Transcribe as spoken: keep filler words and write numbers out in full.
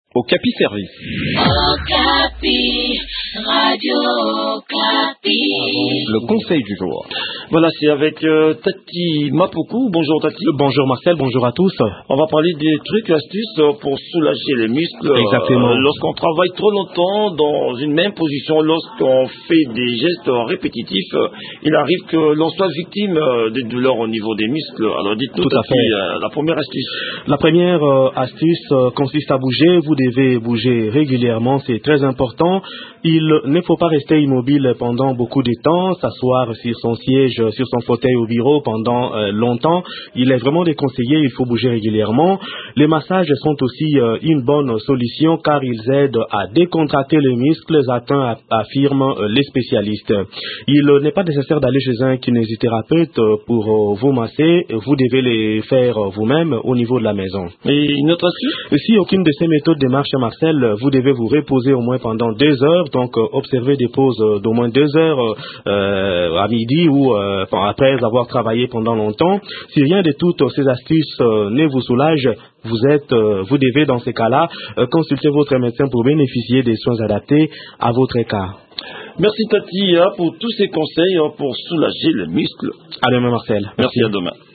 Okapi Service. Okapi, Radio Okapi. Le conseil du jour. Voilà, c'est avec euh, Tati Mapoku. Bonjour Tati. Bonjour Marcel, bonjour à tous. On va parler des trucs et astuces pour soulager les muscles. Exactement. Euh, lorsqu'on travaille trop longtemps dans une même position, lorsqu'on fait des gestes répétitifs, euh, il arrive que l'on soit victime euh, des douleurs au niveau des muscles. Alors dites-nous Tout à Tati, fait. Euh, la première astuce. La première euh, astuce euh, consiste à bouger. Vous devez bouger régulièrement, c'est très important. Il ne faut pas rester immobile pendant beaucoup de temps, s'asseoir sur son siège, sur son fauteuil au bureau pendant euh, longtemps. Il est vraiment déconseillé, il faut bouger régulièrement. Les massages sont aussi euh, une bonne solution car ils aident à décontracter les muscles atteints, affirment euh, les spécialistes. Il euh, n'est pas nécessaire d'aller chez un kinésithérapeute euh, pour euh, vous masser, vous devez les faire euh, vous-même au niveau de la maison. Et une autre astuce? Si aucune de ces méthodes ne marche, Marcel, vous devez vous reposer au moins pendant deux heures, donc euh, observez des pauses euh, d'au moins deux heures euh, à midi ou euh, après avoir travaillé pendant longtemps. Si rien de toutes ces astuces euh, ne vous soulage, vous êtes, euh, vous devez dans ces cas-là euh, consulter votre médecin pour bénéficier des soins adaptés à votre cas. Merci Tati hein, pour tous ces conseils hein, pour soulager les muscles. À demain Marcel. Merci, Merci à demain.